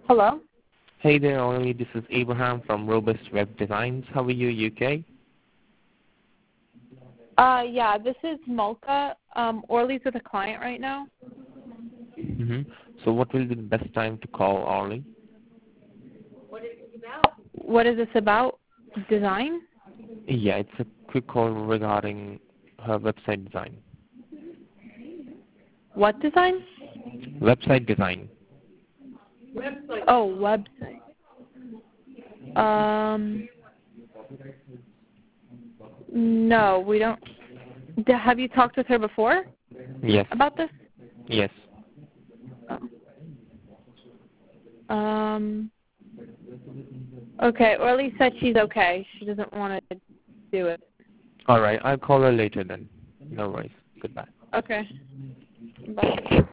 Hello? Hey there, Orly. This is Abraham from Robust Web Designs. How are you, UK? Yeah, this is Mulka. Orly's with a client right now. So what will be the best time to call Orly? What is this about? Design? Yeah, it's a quick call regarding her website design. What design? Website design. Oh, website. No, we don't. Have you talked with her before Yes. about this? Yes. Oh. Okay, Orly said she's okay. She doesn't want to do it. All right, I'll call her later then. No worries. Goodbye. Okay. Bye.